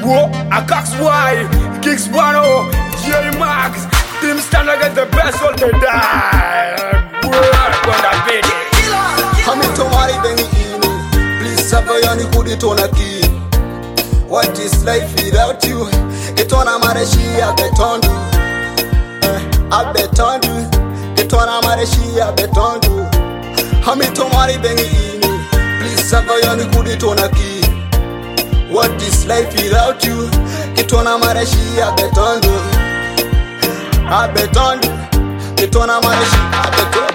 Whoa, a Cox Y, Kicks 10, J Max, Team Standard get the best all the time. Gonna be Hami tomari bengi ini, please sabayani kuditona ki. What is life without you? Itona mareshi abetondu, abetondu. Itona mareshi abetondu. Hami tomari bengi ini, please sabayani kuditona ki. What is life without you? Itona mareshi abetondu, abetondu. Itona mareshi abetondu.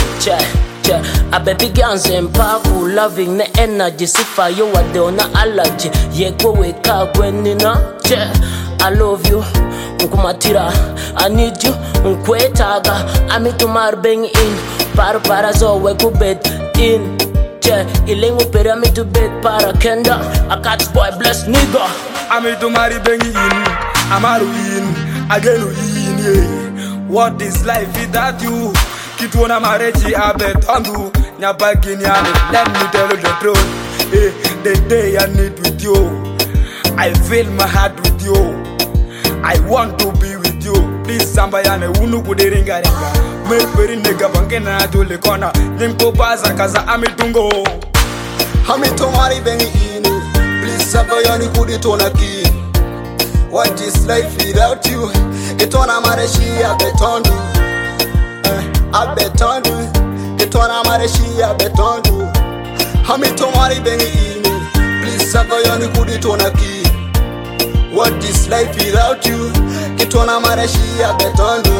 I baby girls and powerful, loving the energy. Sifa you are the on allergy. Ye go wake up when you know. I love you, Nkumatira. I need you, Nkwetaga. I'm to bang in. Para zo we go bed in. Ilengo pera me to bed para kenda. A catch boy bless nigga. I'm to marry bang in. Amaru in, agelu in. Yeah. What is life without you? Kitwana marechi abetondu Nyabaginiani, let me tell you the truth. The day I need with you, I feel my heart with you. I want to be with you. Please sambayane unu kudiringa ringa. Meperi nega bangena jule kona. Nimpo baza kaza amitungo. Hamitomari bengi ini, please sambayane kuditona ki. What is life without you? Itona mareshi abetondu, abetondu. Itona mareshi abetondu. Hamitomari bengi ini, please sabayani kuditona ki. What is life without you? Itona mareshi abetondu,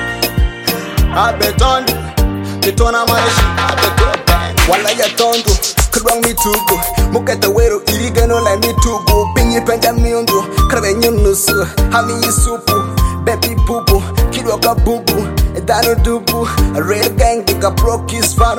abetondu. Itona mareshi abetondu. Wala ya tondu, kurang mi tugu. Muketa wero irigano la mi tugu. Pinyi penja miundu, krabe nyunusu. Hami yisupu, baby pupu. Kidwaka bubu, edano dubu. A real gang, diga pro kiss fano.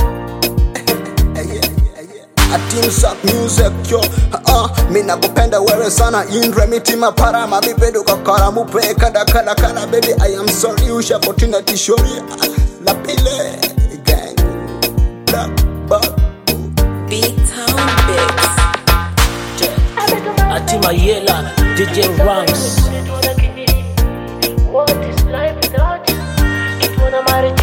A team suck music yo. Mina kupenda wewe sana. Indre mitima para mabibedo kakara mupe kada kana baby I am sorry usha opportunity shori. La pile gang. Black bug. Big Town Bigs. Atima Yela, DJ Rams. What is life without you? Kitwana mare